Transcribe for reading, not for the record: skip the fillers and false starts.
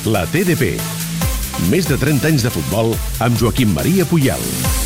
La TDP. Més de 30 anys de futbol amb Joaquim Maria Puyal.